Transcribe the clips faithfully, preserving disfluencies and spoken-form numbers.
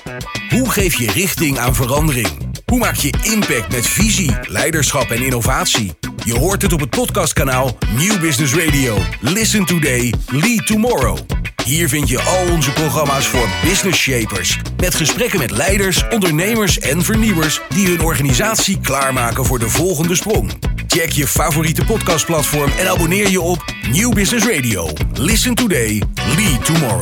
Hoe geef je richting aan verandering? Hoe maak je impact met visie, leiderschap en innovatie? Je hoort het op het podcastkanaal Nieuw Business Radio. Listen today, lead tomorrow. Hier vind je al onze programma's voor business shapers. Met gesprekken met leiders, ondernemers en vernieuwers die hun organisatie klaarmaken voor de volgende sprong. Check je favoriete podcastplatform en abonneer je op Nieuw Business Radio. Listen today, lead tomorrow.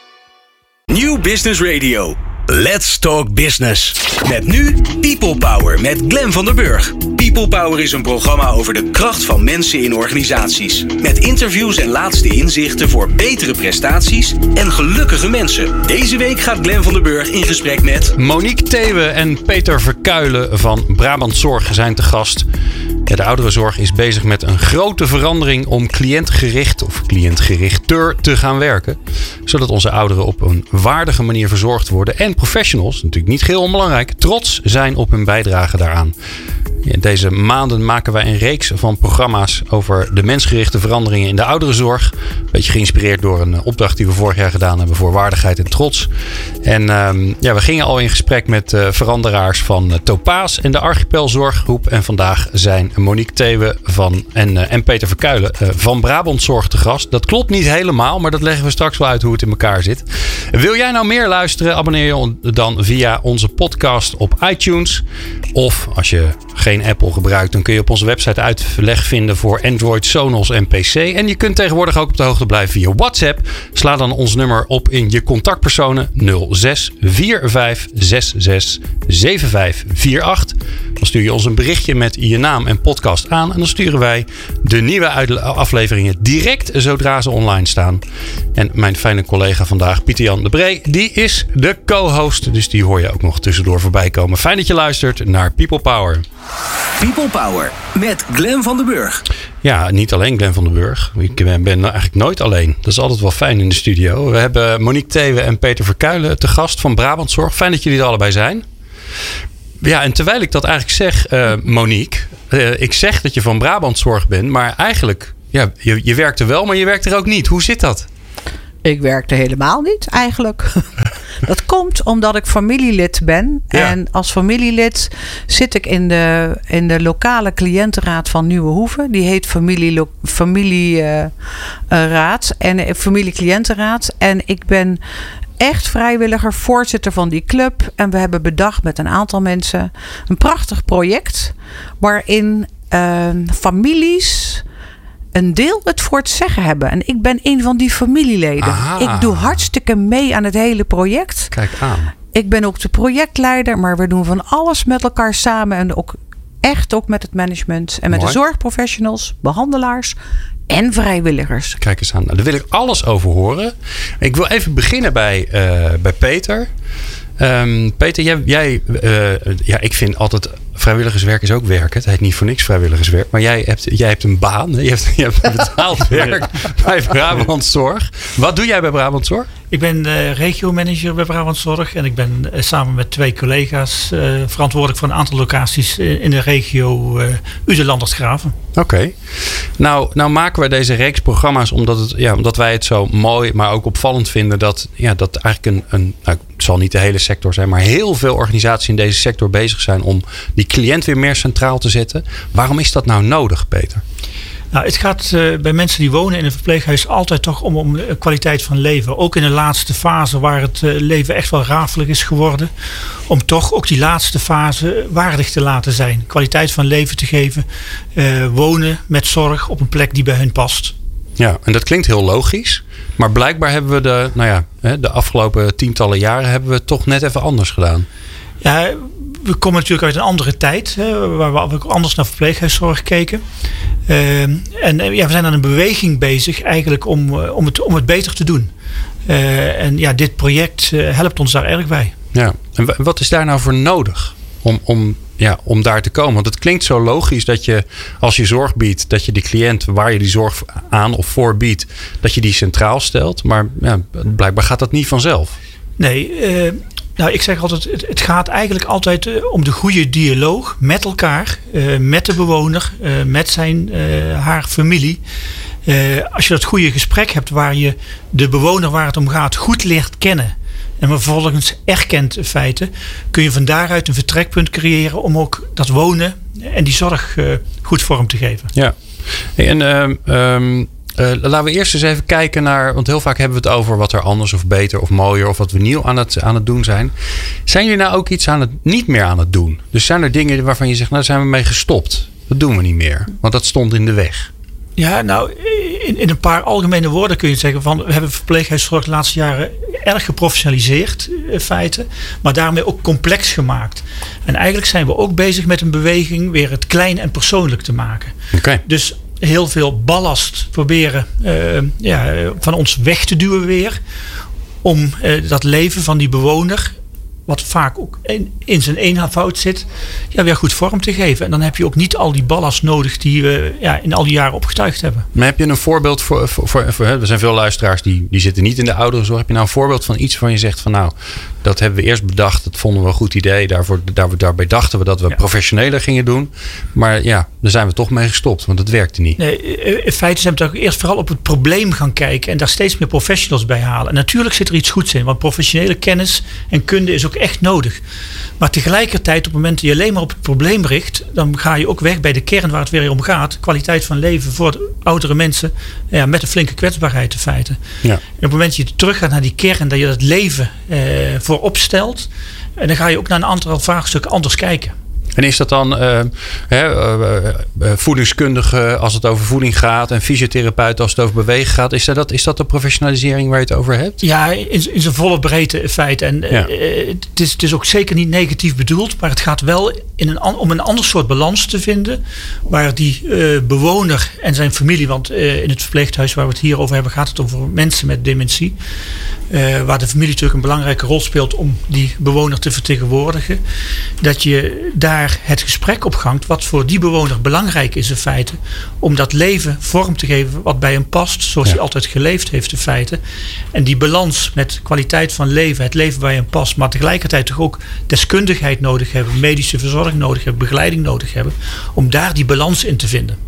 Nieuw Business Radio. Let's talk business. Met nu People Power met Glenn van der Burg. People Power is een programma over de kracht van mensen in organisaties. Met interviews en laatste inzichten voor betere prestaties en gelukkige mensen. Deze week gaat Glenn van der Burg in gesprek met Monique Thewe en Peter Verkuilen van Brabant Zorg zijn te gast. Ja, de ouderenzorg is bezig met een grote verandering om cliëntgericht of cliëntgerichter te gaan werken. Zodat onze ouderen op een waardige manier verzorgd worden en professionals, natuurlijk niet heel onbelangrijk, trots zijn op hun bijdrage daaraan. In deze maanden maken wij een reeks van programma's over de mensgerichte veranderingen in de ouderenzorg. Een beetje geïnspireerd door een opdracht die we vorig jaar gedaan hebben voor waardigheid en trots. En um, ja, we gingen al in gesprek met uh, veranderaars van uh, Topaas en de Archipelzorggroep. En vandaag zijn Monique Thewe van, en, uh, en Peter Verkuilen uh, van Brabant Zorg te gast. Dat klopt niet helemaal, maar dat leggen we straks wel uit hoe het in elkaar zit. Wil jij nou meer luisteren? Abonneer je dan via onze podcast op iTunes. Of als je geen Apple gebruikt, dan kun je op onze website uitleg vinden voor Android, Sonos en P C. En je kunt tegenwoordig ook op de hoogte blijven via WhatsApp. Sla dan ons nummer op in je contactpersonen nul zes vier vijf zes zes zeven vijf vier acht. Dan stuur je ons een berichtje met je naam en podcast aan. En dan sturen wij de nieuwe afleveringen direct zodra ze online staan. En mijn fijne collega vandaag, Pieter-Jan de Bree, die is de co-host. Dus die hoor je ook nog tussendoor voorbij komen. Fijn dat je luistert naar People Power. People Power met Glenn van der Burg. Ja, niet alleen Glenn van der Burg. Ik ben eigenlijk nooit alleen. Dat is altijd wel fijn in de studio. We hebben Monique Thewe en Peter Verkuilen te gast van Brabant Zorg. Fijn dat jullie er allebei zijn. Ja, en terwijl ik dat eigenlijk zeg, uh, Monique. Uh, ik zeg dat je van Brabant Zorg bent. Maar eigenlijk, ja, je, je werkt er wel, maar je werkt er ook niet. Hoe zit dat? Ik werk er helemaal niet, eigenlijk. Dat komt omdat ik familielid ben. Ja. En als familielid zit ik in de, in de lokale cliëntenraad van Nieuwehoeve. Die heet familieraad familie, uh, raad en uh, familiecliëntenraad. En ik ben echt vrijwilliger, voorzitter van die club. En we hebben bedacht met een aantal mensen een prachtig project. Waarin uh, families een deel het voor het zeggen hebben. En ik ben een van die familieleden. Aha. Ik doe hartstikke mee aan het hele project. Kijk aan. Ik ben ook de projectleider, maar we doen van alles met elkaar samen. En ook echt ook met het management. En met Mooi. De zorgprofessionals, behandelaars en vrijwilligers. Kijk eens aan. Nou, daar wil ik alles over horen. Ik wil even beginnen bij, uh, bij Peter. Um, Peter, jij, jij uh, ja, ik vind altijd vrijwilligerswerk is ook werk. Het heet niet voor niks vrijwilligerswerk. Maar jij hebt, jij hebt een baan. Je hebt, je hebt betaald werk bij Brabant Zorg. Wat doe jij bij Brabant Zorg? Ik ben uh, regiomanager bij Brabant Zorg. En ik ben uh, samen met twee collega's uh, verantwoordelijk voor een aantal locaties uh, in de regio uh, Uden-Landers-Graven. Oké. Okay. Nou, nou maken wij deze reeks programma's omdat, het, ja, omdat wij het zo mooi, maar ook opvallend vinden dat, ja, dat eigenlijk een, een nou, het zal niet de hele sector zijn, maar heel veel organisaties in deze sector bezig zijn om die cliënt weer meer centraal te zetten. Waarom is dat nou nodig, Peter? Nou, het gaat uh, bij mensen die wonen in een verpleeghuis altijd toch om, om kwaliteit van leven. Ook in de laatste fase waar het uh, leven echt wel rafelig is geworden. Om toch ook die laatste fase waardig te laten zijn. Kwaliteit van leven te geven. Uh, wonen met zorg op een plek die bij hun past. Ja, en dat klinkt heel logisch. Maar blijkbaar hebben we de, nou ja, de afgelopen tientallen jaren hebben we het toch net even anders gedaan. Ja, we komen natuurlijk uit een andere tijd. Hè, waar we ook anders naar verpleeghuiszorg keken. Uh, en ja, we zijn aan een beweging bezig eigenlijk om, om, het, om het beter te doen. Uh, en ja, dit project uh, helpt ons daar erg bij. Ja, en wat is daar nou voor nodig om, om, ja, om daar te komen? Want het klinkt zo logisch dat je als je zorg biedt, dat je die cliënt waar je die zorg aan of voor biedt, dat je die centraal stelt. Maar ja, blijkbaar gaat dat niet vanzelf. Nee, uh, nou ik zeg altijd, het, het gaat eigenlijk altijd uh, om de goede dialoog met elkaar, uh, met de bewoner, uh, met zijn, uh, haar familie. Uh, als je dat goede gesprek hebt waar je de bewoner waar het om gaat goed leert kennen. en vervolgens erkent in feite, kun je van daaruit een vertrekpunt creëren om ook dat wonen en die zorg uh, goed vorm te geven. Ja, en um, um, uh, laten we eerst eens even kijken naar, want heel vaak hebben we het over wat er anders of beter of mooier of wat we nieuw aan het, aan het doen zijn. Zijn jullie nou ook iets aan het niet meer aan het doen? Dus zijn er dingen waarvan je zegt, nou daar zijn we mee gestopt. Dat doen we niet meer, want dat stond in de weg. Ja, nou, in, in een paar algemene woorden kun je zeggen van, we hebben verpleeghuiszorg de laatste jaren erg geprofessionaliseerd in feite, maar daarmee ook complex gemaakt. En eigenlijk zijn we ook bezig met een beweging weer het klein en persoonlijk te maken. Okay. Dus heel veel ballast proberen uh, ja, van ons weg te duwen weer, om uh, dat leven van die bewoner, wat vaak ook in, in zijn eenvoud zit, ja, weer goed vorm te geven. En dan heb je ook niet al die ballast nodig die we ja, in al die jaren opgetuigd hebben. Maar heb je een voorbeeld voor, voor, voor, voor er zijn veel luisteraars die, die zitten niet in de ouderenzorg. Heb je nou een voorbeeld van iets van je zegt van nou, dat hebben we eerst bedacht, dat vonden we een goed idee. Daarvoor, daar, daarbij dachten we dat we ja. professioneler gingen doen. Maar ja, daar zijn we toch mee gestopt, want het werkte niet. Nee, in feite zijn we toch eerst vooral op het probleem gaan kijken en daar steeds meer professionals bij halen. En natuurlijk zit er iets goeds in, want professionele kennis en kunde is ook echt nodig. Maar tegelijkertijd, op het moment dat je alleen maar op het probleem richt, dan ga je ook weg bij de kern waar het weer om gaat. Kwaliteit van leven voor de oudere mensen, ja, met een flinke kwetsbaarheid in feite. Ja. En op het moment dat je terug gaat naar die kern, dat je dat leven eh, voorop stelt, en dan ga je ook naar een aantal vraagstukken anders kijken. En is dat dan uh, hè, uh, uh, voedingskundige als het over voeding gaat en fysiotherapeut als het over bewegen gaat? Is dat, is dat de professionalisering waar je het over hebt? Ja, in, in zijn volle breedte in feite. En ja. uh, het, is, het is ook zeker niet negatief bedoeld, maar het gaat wel in een, om een ander soort balans te vinden, waar die uh, bewoner en zijn familie, want uh, in het verpleeghuis waar we het hier over hebben, gaat het over mensen met dementie. Uh, waar de familie natuurlijk een belangrijke rol speelt om die bewoner te vertegenwoordigen. Dat je daar het gesprek op gangt wat voor die bewoner belangrijk is in feite. Om dat leven vorm te geven wat bij hem past. Zoals ja. hij altijd geleefd heeft in feite. En die balans met kwaliteit van leven. Het leven bij hem past. Maar tegelijkertijd toch ook deskundigheid nodig hebben. Medische verzorging nodig hebben. Begeleiding nodig hebben. Om daar die balans in te vinden.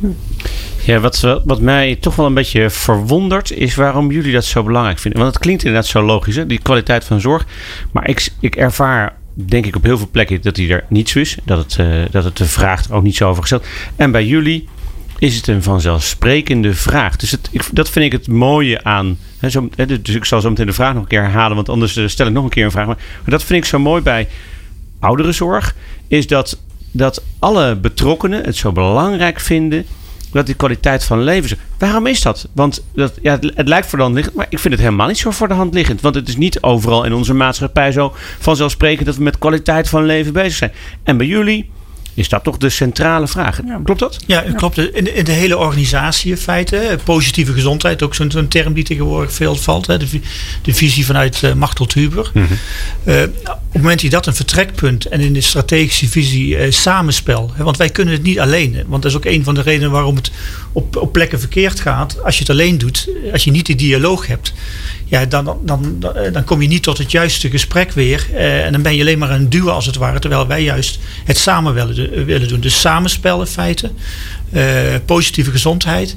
Ja, wat, wat mij toch wel een beetje verwondert is waarom jullie dat zo belangrijk vinden. Want het klinkt inderdaad zo logisch, hè? Die kwaliteit van zorg. Maar ik, ik ervaar, denk ik, op heel veel plekken dat die er niet zo is. Dat het, uh, dat het de vraag er ook niet zo over gesteld. En bij jullie is het een vanzelfsprekende vraag. Dus het, ik, dat vind ik het mooie aan. Hè, zo, hè, dus ik zal zo meteen de vraag nog een keer herhalen, want anders uh, stel ik nog een keer een vraag. Maar, maar dat vind ik zo mooi bij ouderenzorg, is dat, dat alle betrokkenen het zo belangrijk vinden dat die kwaliteit van leven. Waarom is dat? Want dat, ja, het, het lijkt voor de hand liggend, maar ik vind het helemaal niet zo voor de hand liggend. Want het is niet overal in onze maatschappij zo vanzelfsprekend dat we met kwaliteit van leven bezig zijn. En bij jullie is dat toch de centrale vraag. Ja. Klopt dat? Ja, het klopt. In de, in de hele organisatie in feite. Positieve gezondheid, ook zo'n, zo'n term die tegenwoordig veel valt. Hè. De, de visie vanuit uh, Machteld Huber. Mm-hmm. Uh, op het moment dat je dat een vertrekpunt en in de strategische visie uh, samenspel. Hè, want wij kunnen het niet alleen. Hè, want dat is ook een van de redenen waarom het op, op plekken verkeerd gaat. Als je het alleen doet, als je niet die dialoog hebt. Ja, dan, dan, dan, dan kom je niet tot het juiste gesprek weer. Uh, en dan ben je alleen maar een duo als het ware. Terwijl wij juist het samen willen, willen doen. Dus samenspel in feite. Uh, positieve gezondheid.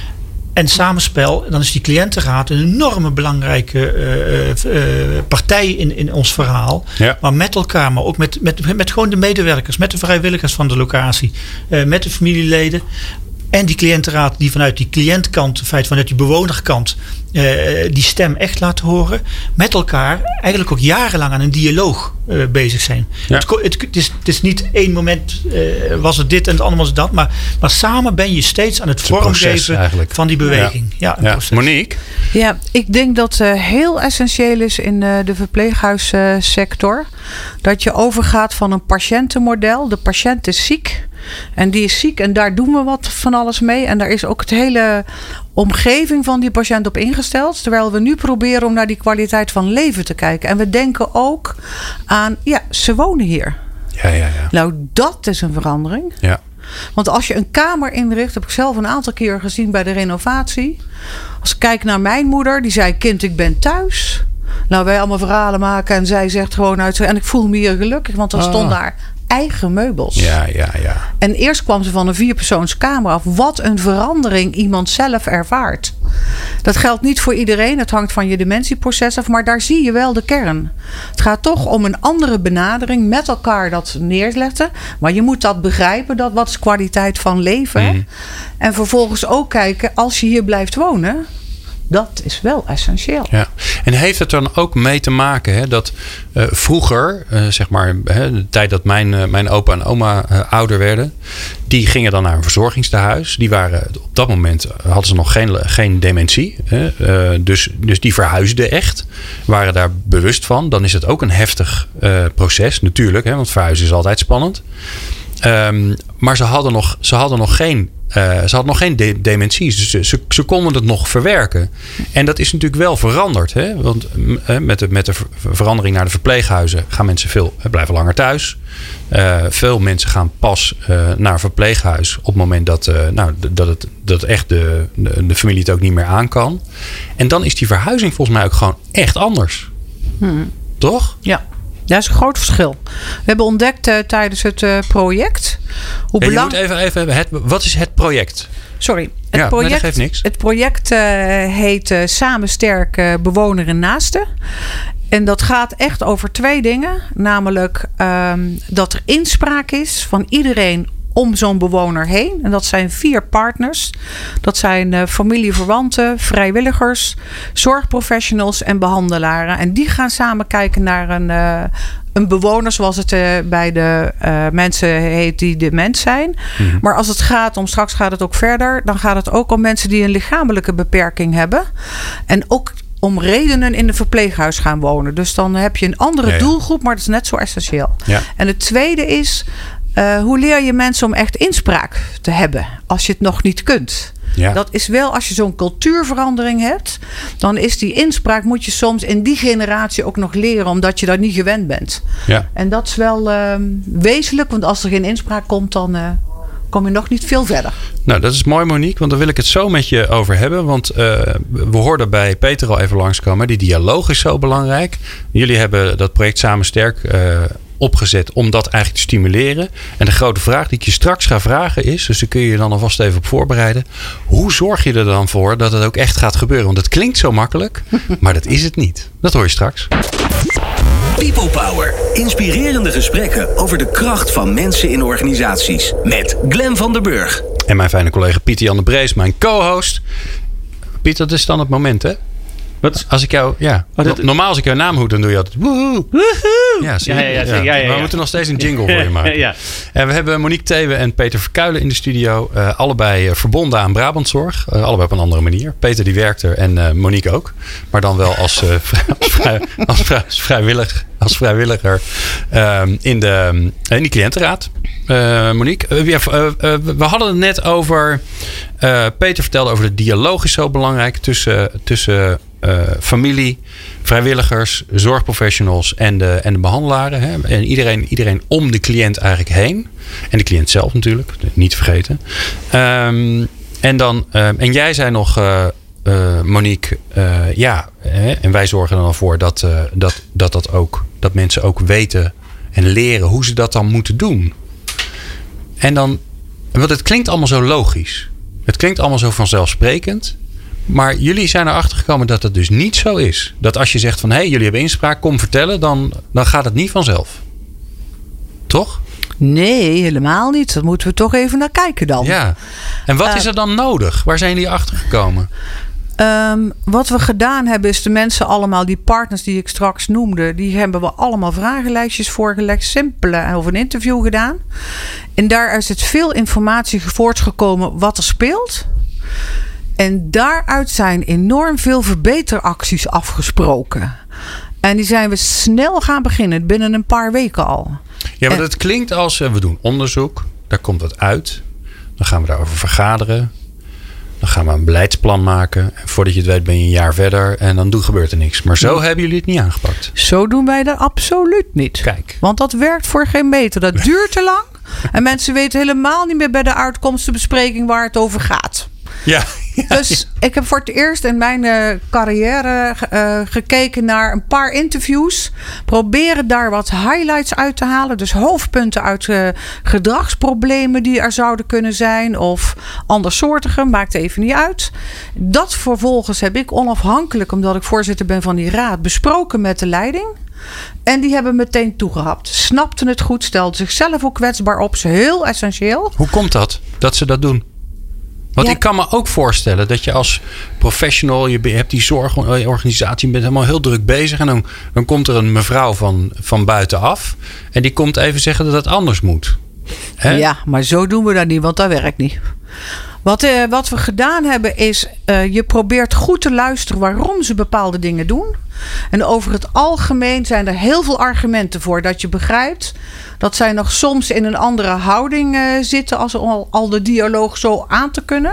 En samenspel, dan is die cliëntenraad een enorme belangrijke uh, uh, partij in, in ons verhaal. Ja. Maar met elkaar, maar ook met, met, met gewoon de medewerkers. Met de vrijwilligers van de locatie. Uh, met de familieleden. En die cliëntenraad die vanuit die cliëntkant, in feite vanuit die bewonerkant, uh, die stem echt laat horen. Met elkaar eigenlijk ook jarenlang aan een dialoog uh, bezig zijn. Ja. Het, het, het, is, het is niet één moment uh, was het dit en het andere was het dat. Maar, maar samen ben je steeds aan het, het vormgeven van die beweging. Ja. Ja, ja. Monique? Ja, ik denk dat het uh, heel essentieel is in uh, de verpleeghuissector. Uh, dat je overgaat van een patiëntenmodel. De patiënt is ziek. En die is ziek en daar doen we wat van alles mee. En daar is ook het hele omgeving van die patiënt op ingesteld. Terwijl we nu proberen om naar die kwaliteit van leven te kijken. En we denken ook aan, ja, ze wonen hier. Ja, ja, ja. Nou, dat is een verandering. Ja. Want als je een kamer inricht, heb ik zelf een aantal keer gezien bij de renovatie. Als ik kijk naar mijn moeder, die zei, kind, ik ben thuis. Nou, wij allemaal verhalen maken en zij zegt gewoon uit, en ik voel me hier gelukkig, want er ah. stond daar eigen meubels. Ja, ja, ja. En eerst kwam ze van een vierpersoonskamer af. Wat een verandering iemand zelf ervaart. Dat geldt niet voor iedereen. Het hangt van je dementieproces af. Maar daar zie je wel de kern. Het gaat toch om een andere benadering. Met elkaar dat neerleggen. Maar je moet dat begrijpen. Dat wat is kwaliteit van leven. Mm. En vervolgens ook kijken. Als je hier blijft wonen. Dat is wel essentieel. Ja. En heeft het dan ook mee te maken hè, dat uh, vroeger, uh, zeg maar, hè, de tijd dat mijn, uh, mijn opa en oma uh, ouder werden, die gingen dan naar een verzorgingstehuis. Die waren op dat moment hadden ze nog geen, geen dementie. Hè, uh, dus, dus die verhuisden echt. Waren daar bewust van. Dan is het ook een heftig uh, proces, natuurlijk, hè, want verhuizen is altijd spannend. Um, maar ze hadden nog, ze hadden nog geen. Uh, ze hadden nog geen de- dementies, dus ze, ze, ze konden het nog verwerken. En dat is natuurlijk wel veranderd. Hè? Want uh, met, de, met de verandering naar de verpleeghuizen gaan mensen veel uh, blijven langer thuis. Uh, veel mensen gaan pas uh, naar een verpleeghuis op het moment dat, uh, nou, dat, het, dat echt de, de, de familie het ook niet meer aan kan. En dan is die verhuizing volgens mij ook gewoon echt anders. Hmm. Toch? Ja. Dat is een groot verschil. We hebben ontdekt uh, tijdens het uh, project hoe ja, belangrijk. Je moet even, even het, wat is het project? Sorry. Het ja, project, nee, dat geeft niks. Het project uh, heet uh, Samen sterk uh, bewoner en naaste. En dat gaat echt over twee dingen. Namelijk um, dat er inspraak is van iedereen om zo'n bewoner heen. En dat zijn vier partners. Dat zijn uh, familieverwanten, vrijwilligers, zorgprofessionals en behandelaren. En die gaan samen kijken naar een, uh, een bewoner zoals het uh, bij de uh, mensen heet die dement zijn. Mm-hmm. Maar als het gaat om, straks gaat het ook verder, dan gaat het ook om mensen die een lichamelijke beperking hebben. En ook om redenen in een verpleeghuis gaan wonen. Dus dan heb je een andere ja, ja. doelgroep, maar dat is net zo essentieel. Ja. En het tweede is, Uh, hoe leer je mensen om echt inspraak te hebben als je het nog niet kunt? Ja. Dat is wel, als je zo'n cultuurverandering hebt, dan is die inspraak, moet je soms in die generatie ook nog leren, omdat je daar niet gewend bent. Ja. En dat is wel uh, wezenlijk, want als er geen inspraak komt, dan uh, kom je nog niet veel verder. Nou, dat is mooi, Monique, want daar wil ik het zo met je over hebben. Want uh, we hoorden bij Peter al even langskomen. Die dialoog is zo belangrijk. Jullie hebben dat project Samen Sterk uh, opgezet om dat eigenlijk te stimuleren. En de grote vraag die ik je straks ga vragen is, dus daar kun je je dan alvast even op voorbereiden. Hoe zorg je er dan voor dat het ook echt gaat gebeuren? Want het klinkt zo makkelijk, maar dat is het niet. Dat hoor je straks. People Power. Inspirerende gesprekken over de kracht van mensen in organisaties. Met Glenn van der Burg. En mijn fijne collega Pieter Jan de Brees, mijn co-host. Piet, dat is dan het moment, hè? Wat? Als ik jou, ja. Oh, dat, normaal als ik jouw naam hoed, dan doe je altijd woehoe. Woehoe. Ja, zie je? Ja, ja, ja, ja, ja, ja. Maar we moeten nog steeds een jingle voor je maken. ja. En we hebben Monique Thewe en Peter Verkuilen in de studio. Uh, allebei uh, verbonden aan Brabantzorg. Uh, allebei op een andere manier. Peter die werkt er en uh, Monique ook. Maar dan wel als, uh, als, vrij, als, vrij, als, vrijwillig, als vrijwilliger uh, in, de, in die cliëntenraad. Uh, Monique, uh, ja, uh, uh, we hadden het net over. Uh, Peter vertelde over de dialoog is zo belangrijk tussen, tussen uh, familie, vrijwilligers, zorgprofessionals en de, en de behandelaren. Hè? En iedereen, iedereen om de cliënt eigenlijk heen. En de cliënt zelf natuurlijk, niet te vergeten. Um, en, dan, uh, en jij zei nog, uh, uh, Monique, uh, ja, hè? En wij zorgen er dan voor dat, uh, dat, dat, dat, ook, dat mensen ook weten en leren hoe ze dat dan moeten doen. En dan, want het klinkt allemaal zo logisch. Het klinkt allemaal zo vanzelfsprekend. Maar jullie zijn erachter gekomen dat het dus niet zo is. Dat als je zegt van, hé, hey, jullie hebben inspraak, kom vertellen, dan, dan gaat het niet vanzelf. Toch? Nee, helemaal niet. Daar moeten we toch even naar kijken dan. Ja. En wat uh, is er dan nodig? Waar zijn jullie achter gekomen? Um, wat we gedaan hebben is de mensen allemaal, die partners die ik straks noemde, die hebben we allemaal vragenlijstjes voorgelegd, simpele, of een interview gedaan. En daar is het veel informatie voortgekomen wat er speelt. En daaruit zijn enorm veel verbeteracties afgesproken. En die zijn we snel gaan beginnen, binnen een paar weken al. Ja, maar en, dat klinkt als, we doen onderzoek, daar komt wat uit. Dan gaan we daarover vergaderen. Dan gaan we een beleidsplan maken. En voordat je het weet ben je een jaar verder. En dan gebeurt er niks. Maar zo nee. hebben jullie het niet aangepakt. Zo doen wij dat absoluut niet. Kijk. Want dat werkt voor geen meter. Dat duurt te lang. En mensen weten helemaal niet meer bij de uitkomstenbespreking waar het over gaat. Ja, Ja, dus ja. ik heb voor het eerst in mijn uh, carrière uh, gekeken naar een paar interviews. Proberen daar wat highlights uit te halen. Dus hoofdpunten uit uh, gedragsproblemen die er zouden kunnen zijn. Of andersoortige, maakt even niet uit. Dat vervolgens heb ik onafhankelijk, omdat ik voorzitter ben van die raad, besproken met de leiding. En die hebben meteen toegehapt. Snapten het goed, stelden zichzelf ook kwetsbaar op. Is heel essentieel. Hoe komt dat, dat ze dat doen? Want ja. ik kan me ook voorstellen dat je als professional, je hebt die zorgorganisatie, je bent helemaal heel druk bezig. En dan, dan komt er een mevrouw van, van buitenaf. En die komt even zeggen dat het anders moet. Hè? Ja, maar zo doen we dat niet, want dat werkt niet. Wat, uh, wat we gedaan hebben is, uh, je probeert goed te luisteren waarom ze bepaalde dingen doen. En over het algemeen zijn er heel veel argumenten voor dat je begrijpt dat zij nog soms in een andere houding uh, zitten als al, al de dialoog zo aan te kunnen.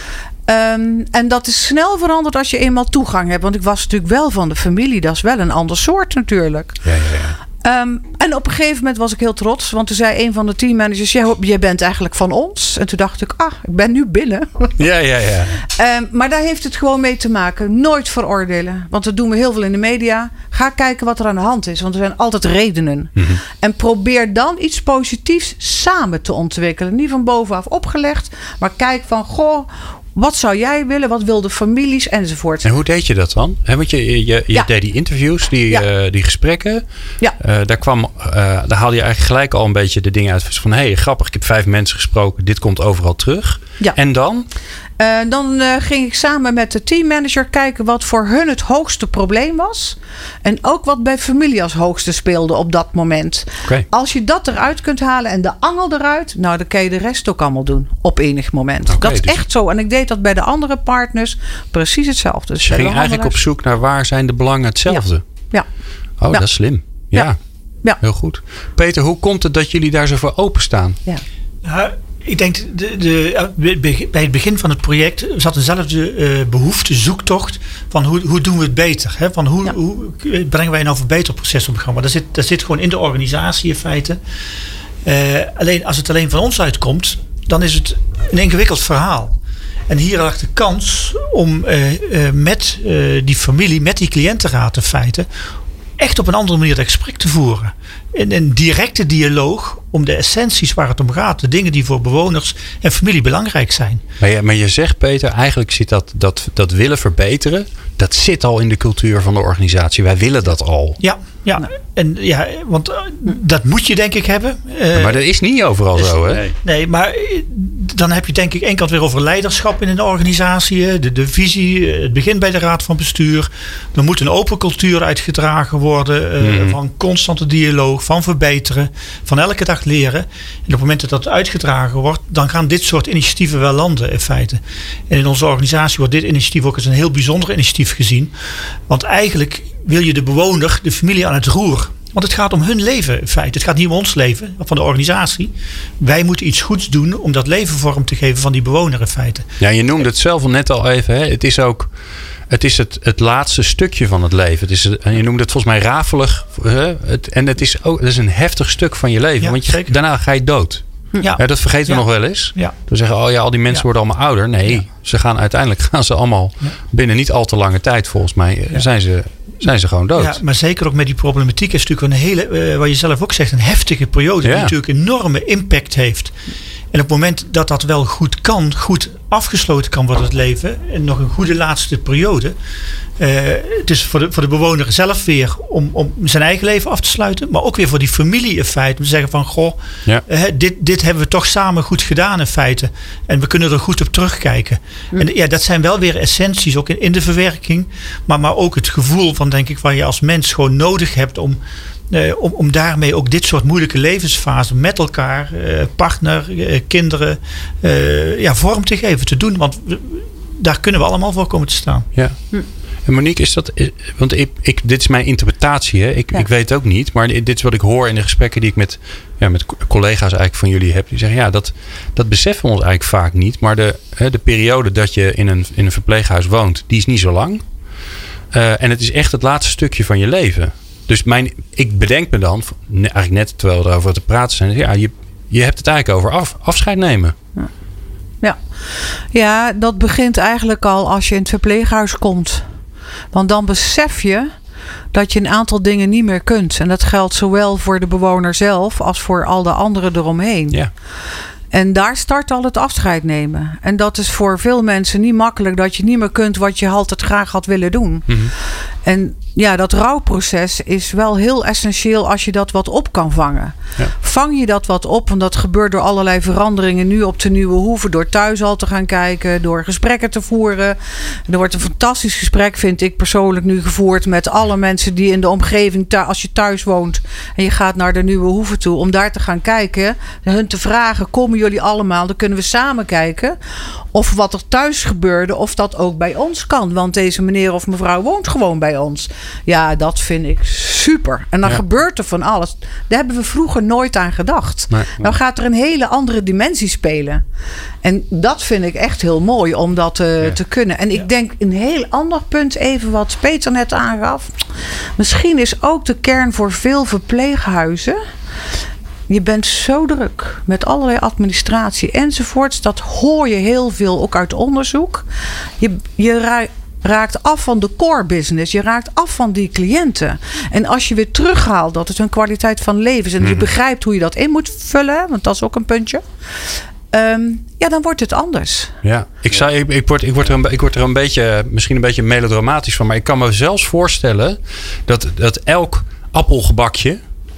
Um, en dat is snel veranderd als je eenmaal toegang hebt. Want ik was natuurlijk wel van de familie. Dat is wel een ander soort natuurlijk. Ja, ja, ja. Um, en op een gegeven moment was ik heel trots. Want toen zei een van de teammanagers, jij, jij bent eigenlijk van ons. En toen dacht ik, ah, ik ben nu binnen. Ja, ja, ja. Um, maar daar heeft het gewoon mee te maken. Nooit veroordelen. Want dat doen we heel veel in de media. Ga kijken wat er aan de hand is. Want er zijn altijd redenen. Mm-hmm. En probeer dan iets positiefs samen te ontwikkelen. Niet van bovenaf opgelegd. Maar kijk van, goh, wat zou jij willen? Wat wil de families? Enzovoort. En hoe deed je dat dan? He, want je, je, je ja. deed die interviews, die, ja. uh, die gesprekken. Ja. Uh, daar, kwam, uh, daar haalde je eigenlijk gelijk al een beetje de dingen uit. Van, hé, hey, grappig, ik heb vijf mensen gesproken. Dit komt overal terug. Ja. En dan? Uh, dan uh, ging ik samen met de teammanager kijken wat voor hun het hoogste probleem was. En ook wat bij familie als hoogste speelde op dat moment. Okay. Als je dat eruit kunt halen en de angel eruit, nou dan kan je de rest ook allemaal doen op enig moment. Okay, dat is dus echt zo. En ik deed dat bij de andere partners precies hetzelfde. Dus je ging eigenlijk op zoek naar waar zijn de belangen hetzelfde? Ja. ja. Oh, ja. dat is slim. Ja. Ja. ja. Heel goed. Peter, hoe komt het dat jullie daar zo voor openstaan? Ja. Ja. Ik denk, de, de, bij het begin van het project zat dezelfde uh, behoefte, zoektocht van hoe, hoe doen we het beter? Hè? Van hoe, ja. hoe brengen wij nou een verbeterproces op gang? Maar dat zit, dat zit gewoon in de organisatie in feite. Uh, alleen als het alleen van ons uitkomt, dan is het een ingewikkeld verhaal. En hier lag de kans om uh, uh, met uh, die familie, met die cliëntenraad in feite, echt op een andere manier dat gesprek te voeren. In een directe dialoog om de essenties waar het om gaat. De dingen die voor bewoners en familie belangrijk zijn. Maar je, maar je zegt, Peter, eigenlijk zit dat, dat, dat willen verbeteren. Dat zit al in de cultuur van de organisatie. Wij willen dat al. Ja, ja. Nou. En ja, want uh, dat moet je denk ik hebben. Uh, maar dat is niet overal dus, zo, hè? Nee. nee, maar dan heb je denk ik één kant weer over leiderschap in een organisatie. De, de visie, het begint bij de raad van bestuur. Er moet een open cultuur uitgedragen worden. Uh, mm. Van constante dialoog, van verbeteren. Van elke dag leren. En op het moment dat dat uitgedragen wordt, dan gaan dit soort initiatieven wel landen in feite. En in onze organisatie wordt dit initiatief ook als een heel bijzonder initiatief gezien. Want eigenlijk wil je de bewoner, de familie aan het roer. Want het gaat om hun leven in feite. Het gaat niet om ons leven, van de organisatie. Wij moeten iets goeds doen om dat leven vorm te geven van die bewoner in feite. Ja, je noemde het zelf al net al even. Hè? Het is ook het, is het, het laatste stukje van het leven. Het is, en je noemde het volgens mij rafelig. Hè? Het, en het is, ook, het is een heftig stuk van je leven. Ja, want je, daarna ga je dood. Ja. Ja, dat vergeten we ja. nog wel eens. Ja. We zeggen, oh ja, al die mensen ja. worden allemaal ouder. Nee, ja. ze gaan uiteindelijk gaan ze allemaal ja. binnen niet al te lange tijd volgens mij ja. zijn, ze, zijn ze gewoon dood. Ja, maar zeker ook met die problematiek is natuurlijk een hele, uh, wat je zelf ook zegt, een heftige periode ja. die natuurlijk enorme impact heeft. En op het moment dat dat wel goed kan, goed afgesloten kan worden het leven en nog een goede laatste periode. Uh, het is voor de, voor de bewoner zelf weer om, om zijn eigen leven af te sluiten. Maar ook weer voor die familie in feite. Om te zeggen van goh, ja. uh, dit, dit hebben we toch samen goed gedaan in feite. En we kunnen er goed op terugkijken. Mm. En ja, dat zijn wel weer essenties ook in, in de verwerking. Maar, maar ook het gevoel van denk ik waar je als mens gewoon nodig hebt om... Uh, om, om daarmee ook dit soort moeilijke levensfasen met elkaar, uh, partner, uh, kinderen, uh, ja, vorm te geven, te doen. Want we, daar kunnen we allemaal voor komen te staan. Ja. Hm. En Monique, is dat, want ik, ik, dit is mijn interpretatie, hè? Ik, ja. ik weet het ook niet, maar dit is wat ik hoor in de gesprekken die ik met, ja, met collega's eigenlijk van jullie heb. Die zeggen, ja, dat, dat beseffen we ons eigenlijk vaak niet. Maar de, de periode dat je in een, in een verpleeghuis woont, die is niet zo lang. Uh, en het is echt het laatste stukje van je leven. Dus mijn, ik bedenk me dan, eigenlijk net terwijl we erover te praten zijn, ja, je, je hebt het eigenlijk over af, afscheid nemen. Ja. Ja. ja, dat begint eigenlijk al als je in het verpleeghuis komt. Want dan besef je dat je een aantal dingen niet meer kunt. En dat geldt zowel voor de bewoner zelf als voor al de anderen eromheen. Ja. En daar start al het afscheid nemen. En dat is voor veel mensen niet makkelijk. Dat je niet meer kunt wat je altijd graag had willen doen. Mm-hmm. En ja, dat rouwproces is wel heel essentieel als je dat wat op kan vangen. Ja. Vang je dat wat op, want dat gebeurt door allerlei veranderingen nu op de Nieuwe Hoeve. Door thuis al te gaan kijken, door gesprekken te voeren. Er wordt een fantastisch gesprek, vind ik persoonlijk, nu gevoerd met alle mensen die in de omgeving, als je thuis woont en je gaat naar de Nieuwe Hoeve toe, om daar te gaan kijken, hun te vragen, komen jullie allemaal? Dan kunnen we samen kijken of wat er thuis gebeurde, of dat ook bij ons kan. Want deze meneer of mevrouw woont gewoon bij ons. Ja, dat vind ik super. En dan ja. gebeurt er van alles. Daar hebben we vroeger nooit aan gedacht. Nee, nee. Nou gaat er een hele andere dimensie spelen. En dat vind ik echt heel mooi om dat uh, ja. te kunnen. En ik ja. denk een heel ander punt, even wat Peter net aangaf. Misschien is ook de kern voor veel verpleeghuizen. Je bent zo druk met allerlei administratie enzovoorts. Dat hoor je heel veel ook uit onderzoek. Je, je ra- raakt af van de core business. Je raakt af van die cliënten. En als je weer terughaalt dat het hun kwaliteit van leven is. En mm-hmm. je begrijpt hoe je dat in moet vullen. Want dat is ook een puntje. Um, ja, dan wordt het anders. Ja, ik, zou, ik, ik, word, ik, word er een, ik word er een beetje, misschien een beetje melodramatisch van. Maar ik kan me zelfs voorstellen dat, dat elk appelgebakje...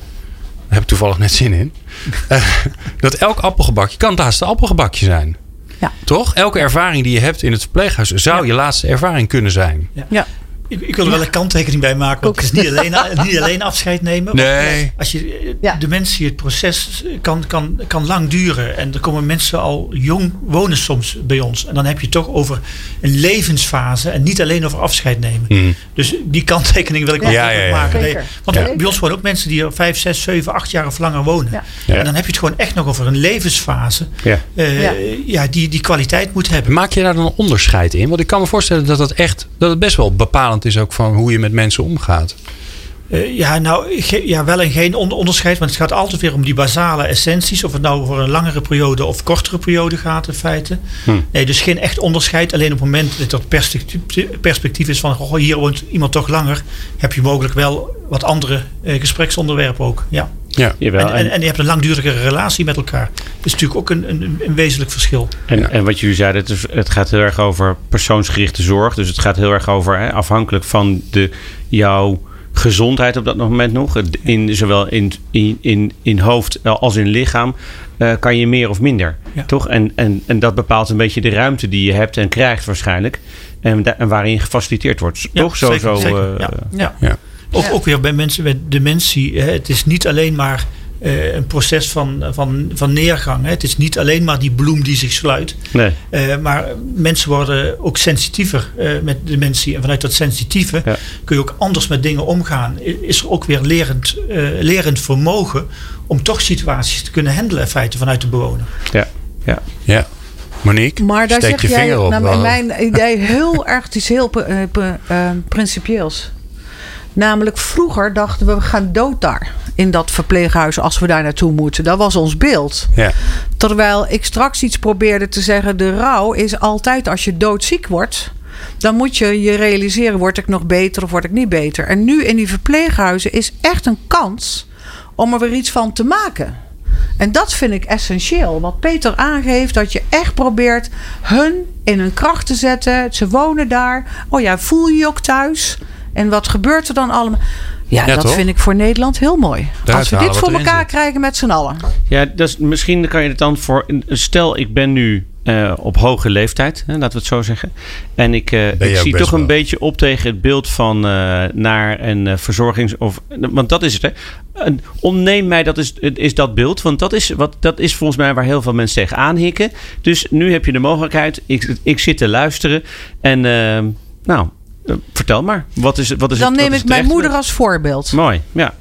Daar heb ik toevallig net zin in. Uh, dat elk appelgebakje kan het laatste appelgebakje zijn. Ja. Toch? Elke ervaring die je hebt in het verpleeghuis zou ja. je laatste ervaring kunnen zijn. Ja. ja. Ik, ik wil er wel een kanttekening bij maken. Want het is niet alleen, niet alleen afscheid nemen. Nee. Als je ja. de mensen, het proces kan, kan, kan lang duren. En er komen mensen al jong wonen soms bij ons. En dan heb je toch over een levensfase. En niet alleen over afscheid nemen. Mm. Dus die kanttekening wil ik wel ja, ja, ja, maken. ja. Nee, want ja. bij ons wonen ook mensen die er vijf, zes, zeven, acht jaar of langer wonen. Ja. Ja. En dan heb je het gewoon echt nog over een levensfase. Ja. Uh, ja. Ja, die, die kwaliteit moet hebben. Maak je daar dan een onderscheid in? Want ik kan me voorstellen dat, dat, echt, dat het best wel bepalend is ook van hoe je met mensen omgaat. Uh, ja, nou, ge- ja, wel en geen on- onderscheid. Want het gaat altijd weer om die basale essenties. Of het nou voor een langere periode of kortere periode gaat in feite. Hm. Nee, dus geen echt onderscheid. Alleen op het moment dat dat perspectief, perspectief is van... Oh, hier woont iemand toch langer. Heb je mogelijk wel wat andere uh, gespreksonderwerpen ook. Ja. Ja, en, en, en je hebt een langdurige relatie met elkaar. Dat is natuurlijk ook een, een, een wezenlijk verschil. En, ja. en wat jullie zeiden, het, is, het gaat heel erg over persoonsgerichte zorg. Dus het gaat heel erg over, hè, afhankelijk van de, jouw gezondheid op dat moment nog. In, zowel in, in, in, in hoofd als in lichaam uh, kan je meer of minder. Ja. Toch? En, en, en dat bepaalt een beetje de ruimte die je hebt en krijgt waarschijnlijk. En, da- en waarin gefaciliteerd wordt. Ja, toch? Zeker, zo, zo, zeker. Uh, ja. Ja. Ja. Ook, ook weer bij mensen met dementie. Hè. Het is niet alleen maar uh, een proces van, van, van neergang. Hè. Het is niet alleen maar die bloem die zich sluit. Nee. Uh, maar mensen worden ook sensitiever uh, met dementie. En vanuit dat sensitieve ja. kun je ook anders met dingen omgaan. Is er ook weer lerend, uh, lerend vermogen om toch situaties te kunnen handelen in feite vanuit de bewoner. Ja, ja. ja. Monique, maar daar steek zeg je vinger jij, op. Nou, mijn idee heel erg, het is heel uh, uh, principieels. Namelijk vroeger dachten we, we gaan dood daar. In dat verpleeghuis als we daar naartoe moeten. Dat was ons beeld. Ja. Terwijl ik straks iets probeerde te zeggen. De rouw is altijd als je doodziek wordt. Dan moet je je realiseren. Word ik nog beter of word ik niet beter? En nu in die verpleeghuizen is echt een kans om er weer iets van te maken. En dat vind ik essentieel. Wat Peter aangeeft. Dat je echt probeert hun in hun kracht te zetten. Ze wonen daar. Oh ja, voel je je ook thuis? En wat gebeurt er dan allemaal? Ja, ja dat toch? Vind ik voor Nederland heel mooi. Daar Als we dit voor elkaar zit. krijgen met z'n allen. Ja, dus misschien kan je het dan voor... Stel, ik ben nu uh, op hoge leeftijd. Hè, laten we het zo zeggen. En ik, uh, ik zie toch wel. een beetje op tegen het beeld van uh, naar een uh, verzorgings... Of, want dat is het, hè. Uh, ontneem mij, dat is, is dat beeld. Want dat is, wat, dat is volgens mij waar heel veel mensen tegen aanhikken. Dus nu heb je de mogelijkheid. Ik, ik zit te luisteren. En uh, nou... Uh, vertel maar. Wat is, wat is Dan het, neem wat ik mijn moeder als voorbeeld. Mooi, ja.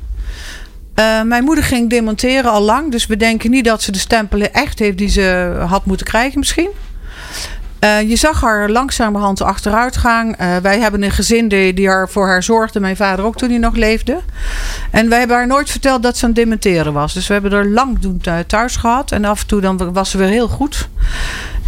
Uh, mijn moeder ging demonteren al lang. Dus we denken niet dat ze de stempelen echt heeft die ze had moeten krijgen misschien. Uh, je zag haar langzamerhand achteruit gaan. Uh, wij hebben een gezin die, die haar, voor haar zorgde. Mijn vader ook toen hij nog leefde. En wij hebben haar nooit verteld dat ze aan het dementeren was. Dus we hebben er lang thuis gehad. En af en toe dan was ze weer heel goed.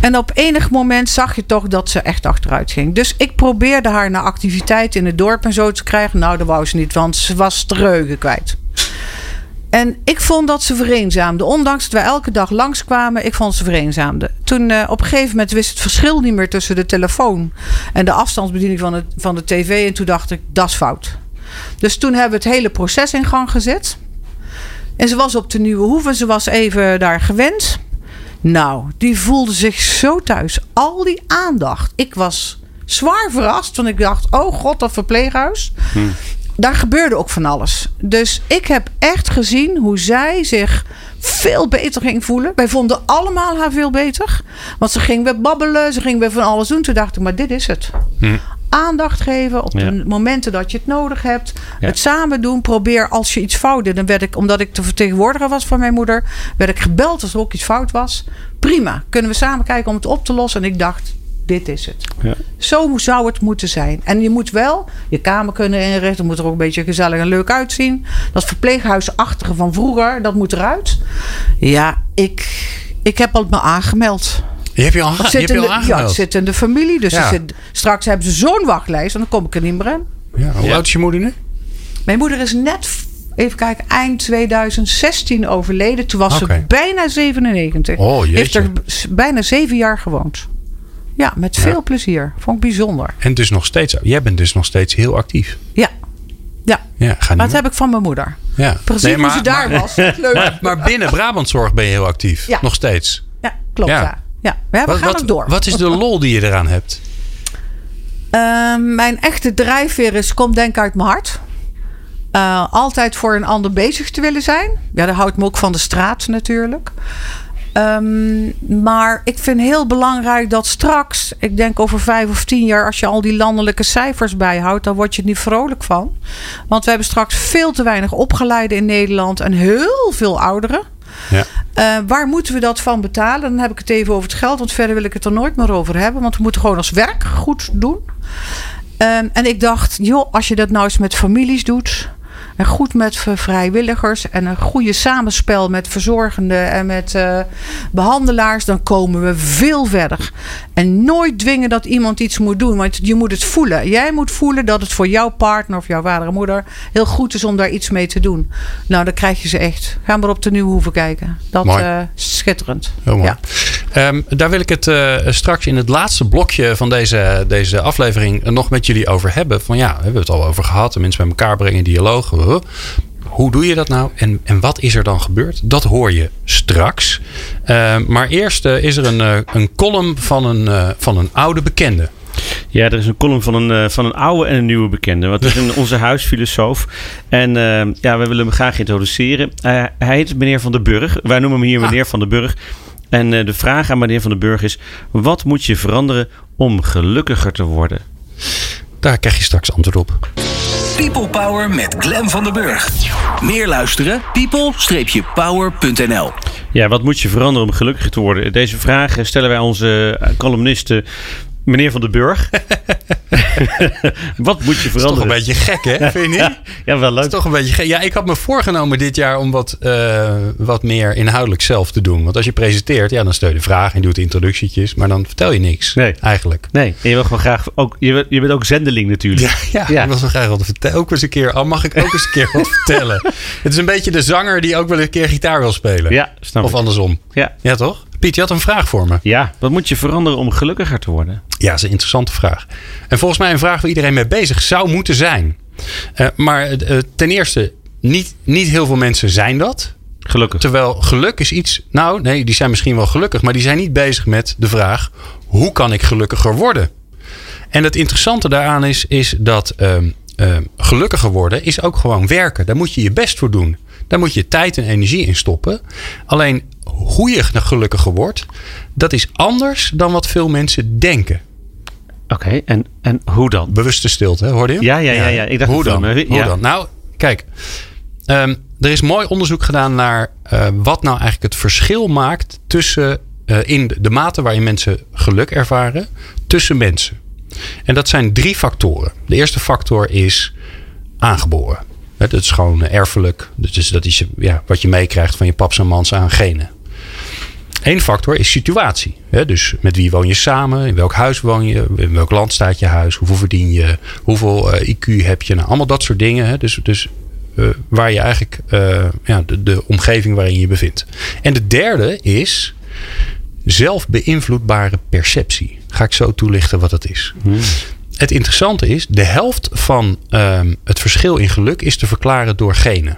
En op enig moment zag je toch dat ze echt achteruit ging. Dus ik probeerde haar naar activiteiten in het dorp en zo te krijgen. Nou, dat wou ze niet, want ze was de reugen kwijt. En ik vond dat ze vereenzaamde. Ondanks dat wij elke dag langskwamen, ik vond ze vereenzaamde. Toen uh, op een gegeven moment wist het verschil niet meer tussen de telefoon en de afstandsbediening van, het, van de tv. En toen dacht ik, dat is fout. Dus toen hebben we het hele proces in gang gezet. En ze was op de Nieuwe Hoeve. Ze was even daar gewend. Nou, die voelde zich zo thuis. Al die aandacht. Ik was zwaar verrast. Want ik dacht, oh god, dat verpleeghuis. Hm. Daar gebeurde ook van alles. Dus ik heb echt gezien hoe zij zich veel beter ging voelen. Wij vonden allemaal haar veel beter. Want ze ging weer babbelen. Ze ging weer van alles doen. Toen dacht ik, maar dit is het. Hm. Aandacht geven op ja. de momenten dat je het nodig hebt. Ja. Het samen doen. Probeer als je iets fout deed. Dan werd ik, omdat ik de vertegenwoordiger was van mijn moeder, werd ik gebeld als er ook iets fout was. Prima. Kunnen we samen kijken om het op te lossen. En ik dacht, dit is het. Ja. Zo zou het moeten zijn. En je moet wel je kamer kunnen inrichten. Moet er ook een beetje gezellig en leuk uitzien. Dat verpleeghuisachtige van vroeger, dat moet eruit. Ja, ik, ik heb al me aangemeld. Je hebt je al, je hebt je al aangemeld? Ja, het zit in de familie. Dus ja. zit, straks hebben ze zo'n wachtlijst. En dan kom ik er niet meer in. Ja, hoe ja. oud is je moeder nu? Mijn moeder is net, even kijken, eind tweeduizend zestien overleden. Toen was okay. ze bijna zevenennegentig. Oh, jeetje. Heeft er bijna zeven jaar gewoond. Ja, met veel ja. plezier. Vond ik bijzonder. En dus nog steeds, jij bent dus nog steeds heel actief. Ja. Ja, ja ga dat heb ik van mijn moeder. Ja. Precies nee, maar, hoe ze daar maar, was. Leuk. Maar, maar binnen Brabantzorg ben je heel actief. Ja. Nog steeds. Ja, klopt. Ja. Ja. Ja. Ja, we wat, gaan wat, ook door. Wat is de lol die je eraan hebt? Uh, mijn echte drijfveer is, komt denk ik uit mijn hart. Uh, altijd voor een ander bezig te willen zijn. Ja, dat houdt me ook van de straat natuurlijk. Um, maar ik vind heel belangrijk dat straks, ik denk over vijf of tien jaar, als je al die landelijke cijfers bijhoudt, dan word je er niet vrolijk van. Want we hebben straks veel te weinig opgeleiden in Nederland en heel veel ouderen. Ja. Uh, waar moeten we dat van betalen? Dan heb ik het even over het geld, want verder wil ik het er nooit meer over hebben. Want we moeten gewoon ons werk goed doen. Um, en ik dacht, joh, als je dat nou eens met families doet, en goed met vrijwilligers en een goede samenspel met verzorgenden en met uh, behandelaars, dan komen we veel verder. En nooit dwingen dat iemand iets moet doen, want je moet het voelen. Jij moet voelen dat het voor jouw partner of jouw vader en moeder heel goed is om daar iets mee te doen. Nou, dan krijg je ze echt. Ga maar op de Nieuwe Hoeve kijken. Dat is uh, schitterend. Heel mooi. Ja. Um, daar wil ik het uh, straks in het laatste blokje van deze, deze aflevering nog met jullie over hebben. Van ja, we hebben het al over gehad. De mensen bij elkaar brengen, dialoog. Hoe doe je dat nou? En, en wat is er dan gebeurd? Dat hoor je straks. Uh, maar eerst uh, is er een, uh, een column van een, uh, van een oude bekende. Ja, er is een column van een, uh, van een oude en een nieuwe bekende. Want het is een, onze huisfilosoof. En uh, ja, we willen hem graag introduceren. Uh, hij heet meneer Van den Burg. Wij noemen hem hier meneer ah. Van den Burg. En uh, de vraag aan meneer Van den Burg is: wat moet je veranderen om gelukkiger te worden? Daar krijg je straks antwoord op. People Power met Glen van den Burg. Meer luisteren? people power punt n l. Ja, wat moet je veranderen om gelukkiger te worden? Deze vraag stellen wij onze columnisten meneer Van den Burg. Wat moet je veranderen? Dat is toch een beetje gek, hè? Vind je niet? Ja, wel leuk. Dat is toch een beetje gek. Ja, ik had me voorgenomen dit jaar om wat, uh, wat meer inhoudelijk zelf te doen. Want als je presenteert, ja, dan stel je de vraag en je doet introductiefjes. Maar dan vertel je niks. Nee. Eigenlijk. Nee. En je wil gewoon graag ook, je bent, je bent ook zendeling natuurlijk. Ja, ja, ja. Ik wil zo graag wat vertellen. Ook eens een keer, al mag ik ook eens een keer wat vertellen. Het is een beetje de zanger die ook wel een keer gitaar wil spelen. Ja, snap Of ik. andersom. Ja. Ja, toch? Piet, je had een vraag voor me. Ja, wat moet je veranderen om gelukkiger te worden? Ja, dat is een interessante vraag. En volgens mij een vraag waar iedereen mee bezig zou moeten zijn. Uh, maar uh, ten eerste, niet, niet heel veel mensen zijn dat. Gelukkig. Terwijl geluk is iets... Nou, nee, die zijn misschien wel gelukkig. Maar die zijn niet bezig met de vraag: hoe kan ik gelukkiger worden? En het interessante daaraan is, is dat uh, uh, gelukkiger worden is ook gewoon werken. Daar moet je je best voor doen. Daar moet je tijd en energie in stoppen. Alleen hoe je gelukkiger wordt, dat is anders dan wat veel mensen denken. Oké, okay, en, en hoe dan? Bewuste stilte, hoorde je? Ja, ja, ja. ja. Ik dacht hoe dan? Ja. Hoe dan? Nou, kijk. Um, er is mooi onderzoek gedaan naar uh, wat nou eigenlijk het verschil maakt tussen uh, in de mate waarin mensen geluk ervaren tussen mensen. En dat zijn drie factoren. De eerste factor is aangeboren. Dat is gewoon erfelijk. Dus dat is ja, wat je meekrijgt van je paps en mans aan genen. Eén factor is situatie. Hè? Dus met wie woon je samen? In welk huis woon je? In welk land staat je huis? Hoeveel verdien je? Hoeveel uh, I Q heb je? Nou, allemaal dat soort dingen. Hè? Dus, dus uh, waar je eigenlijk uh, ja, de, de omgeving waarin je je bevindt. En de derde is zelf beïnvloedbare perceptie. Ga ik zo toelichten wat dat is. Hmm. Het interessante is, de helft van uh, het verschil in geluk is te verklaren door genen.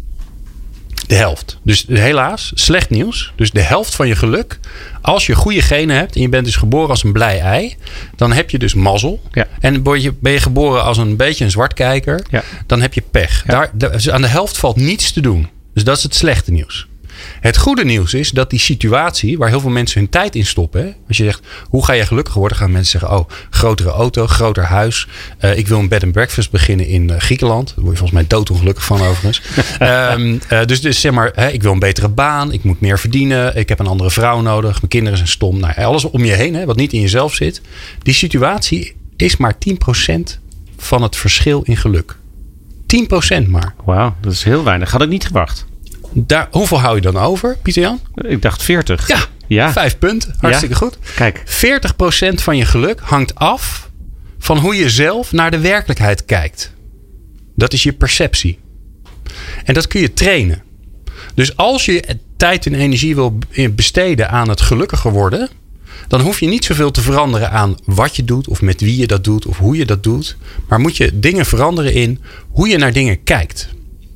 De helft. Dus helaas, slecht nieuws. Dus de helft van je geluk, als je goede genen hebt en je bent dus geboren als een blij ei, dan heb je dus mazzel. Ja. En ben je, ben je geboren als een beetje een zwartkijker, ja. dan heb je pech. Ja. Daar, daar, dus aan de helft valt niets te doen. Dus dat is het slechte nieuws. Het goede nieuws is dat die situatie waar heel veel mensen hun tijd in stoppen. Hè? Als je zegt, hoe ga je gelukkig worden? Gaan mensen zeggen, oh, grotere auto, groter huis. Uh, ik wil een bed and breakfast beginnen in uh, Griekenland. Daar word je volgens mij doodongelukkig van overigens. um, uh, dus, dus zeg maar, hè, ik wil een betere baan. Ik moet meer verdienen. Ik heb een andere vrouw nodig. Mijn kinderen zijn stom. Nou, alles om je heen, hè, wat niet in jezelf zit. Die situatie is maar tien procent van het verschil in geluk. tien procent maar. Wauw, dat is heel weinig. Had ik niet gewacht. Daar, hoeveel hou je dan over, Pieter-Jan? Ik dacht veertig. Ja, ja. vijf punten. Hartstikke ja. goed. Kijk. veertig procent van je geluk hangt af van hoe je zelf naar de werkelijkheid kijkt. Dat is je perceptie. En dat kun je trainen. Dus als je tijd en energie wil besteden aan het gelukkiger worden, dan hoef je niet zoveel te veranderen aan wat je doet of met wie je dat doet of hoe je dat doet. Maar moet je dingen veranderen in hoe je naar dingen kijkt.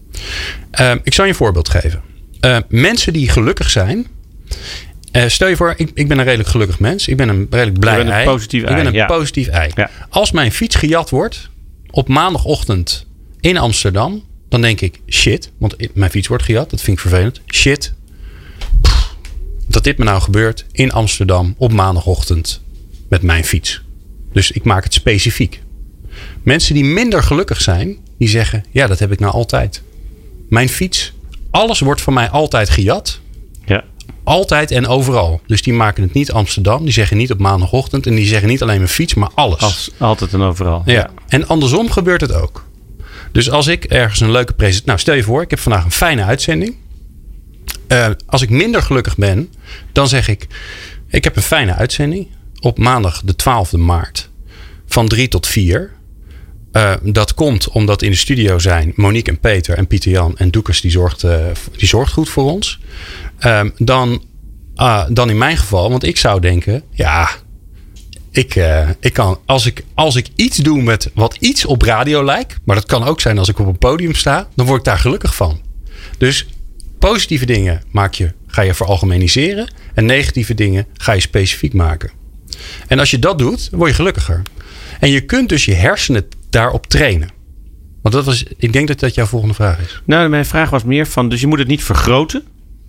Uh, ik zal je een voorbeeld geven. Uh, mensen die gelukkig zijn. Uh, stel je voor, ik, ik ben een redelijk gelukkig mens. Ik ben een redelijk blij je bent een ei. Positief ei. Ik ben een ja. positief ei. Ja. Als mijn fiets gejat wordt op maandagochtend in Amsterdam, dan denk ik shit, want mijn fiets wordt gejat. Dat vind ik vervelend. Shit. Pff, dat dit me nou gebeurt in Amsterdam op maandagochtend met mijn fiets. Dus ik maak het specifiek. Mensen die minder gelukkig zijn, die zeggen, ja, dat heb ik nou altijd. Mijn fiets, alles wordt van mij altijd gejat. Ja. Altijd en overal. Dus die maken het niet Amsterdam. Die zeggen niet op maandagochtend. En die zeggen niet alleen mijn fiets, maar alles. Als, altijd en overal. Ja. ja. En andersom gebeurt het ook. Dus als ik ergens een leuke presentatie... Nou, stel je voor, ik heb vandaag een fijne uitzending. Uh, als ik minder gelukkig ben, dan zeg ik... Ik heb een fijne uitzending. Op maandag de twaalfde maart. Van drie tot vier... Uh, dat komt omdat in de studio zijn Monique en Peter en Pieter-Jan en Doekers die zorgt, uh, die zorgt goed voor ons. Uh, dan, uh, dan in mijn geval, want ik zou denken, ja, ik, uh, ik kan, als ik, als ik iets doe met wat iets op radio lijkt, maar dat kan ook zijn als ik op een podium sta, dan word ik daar gelukkig van. Dus positieve dingen maak je, ga je veralgemeniseren en negatieve dingen ga je specifiek maken. En als je dat doet, dan word je gelukkiger. En je kunt dus je hersenen daarop trainen. Want dat was, ik denk dat dat jouw volgende vraag is. Nou, mijn vraag was meer van, dus je moet het niet vergroten,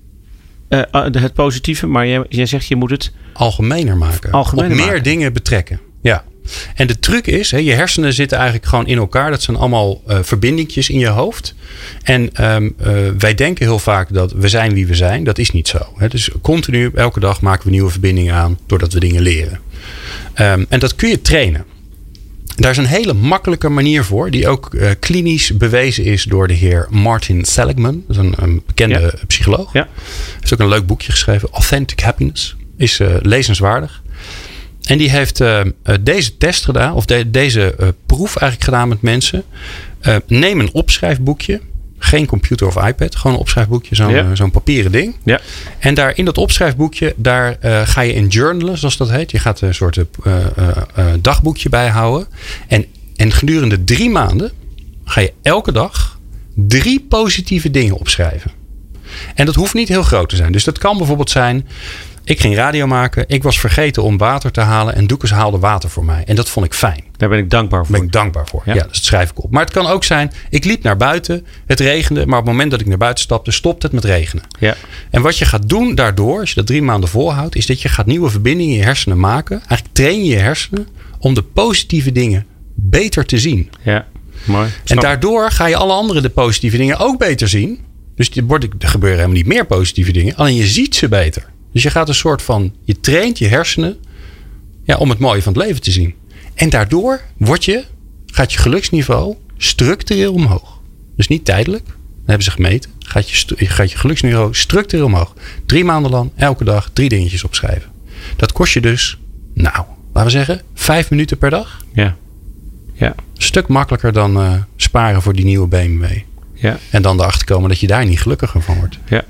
uh, het positieve, maar jij, jij zegt je moet het algemener maken. Algemener op meer maken. dingen betrekken. Ja. En de truc is, hè, je hersenen zitten eigenlijk gewoon in elkaar. Dat zijn allemaal uh, verbindingjes in je hoofd. En um, uh, wij denken heel vaak dat we zijn wie we zijn. Dat is niet zo. Hè. Dus continu, elke dag maken we nieuwe verbindingen aan doordat we dingen leren. Um, en dat kun je trainen. Daar is een hele makkelijke manier voor, die ook uh, klinisch bewezen is door de heer Martin Seligman. Dat is een, een bekende ja. psycholoog. Ja. Hij heeft ook een leuk boekje geschreven, Authentic Happiness. Is uh, lezenswaardig. En die heeft uh, uh, deze test gedaan, of de, deze uh, proef eigenlijk gedaan met mensen. Uh, neem een opschrijfboekje. Geen computer of iPad, gewoon een opschrijfboekje, zo'n, ja. zo'n papieren ding. Ja. En daar in dat opschrijfboekje, daar uh, ga je in journalen, zoals dat heet. Je gaat een soort uh, uh, uh, dagboekje bijhouden. En, en gedurende drie maanden ga je elke dag drie positieve dingen opschrijven. En dat hoeft niet heel groot te zijn. Dus dat kan bijvoorbeeld zijn, ik ging radio maken. Ik was vergeten om water te halen. En Doekes haalde water voor mij. En dat vond ik fijn. Daar ben ik dankbaar voor. Daar ben ik dankbaar voor. Ja. ja, dus dat schrijf ik op. Maar het kan ook zijn, ik liep naar buiten. Het regende. Maar op het moment dat ik naar buiten stapte, stopt het met regenen. Ja. En wat je gaat doen daardoor, als je dat drie maanden volhoudt, is dat je gaat nieuwe verbindingen in je hersenen maken. Eigenlijk train je je hersenen om de positieve dingen beter te zien. Ja, mooi. En daardoor ga je alle andere de positieve dingen ook beter zien. Dus er gebeuren helemaal niet meer positieve dingen. Alleen je ziet ze beter. Dus je gaat een soort van, je traint je hersenen ja, om het mooie van het leven te zien. En daardoor word je, gaat je geluksniveau structureel omhoog. Dus niet tijdelijk, dat hebben ze gemeten. gaat je, stu- gaat je geluksniveau structureel omhoog. Drie maanden lang, elke dag, drie dingetjes opschrijven. Dat kost je dus, nou, laten we zeggen, vijf minuten per dag. Ja. Ja. Een stuk makkelijker dan uh, sparen voor die nieuwe B M W. Ja. En dan erachter komen dat je daar niet gelukkiger van wordt. Ja.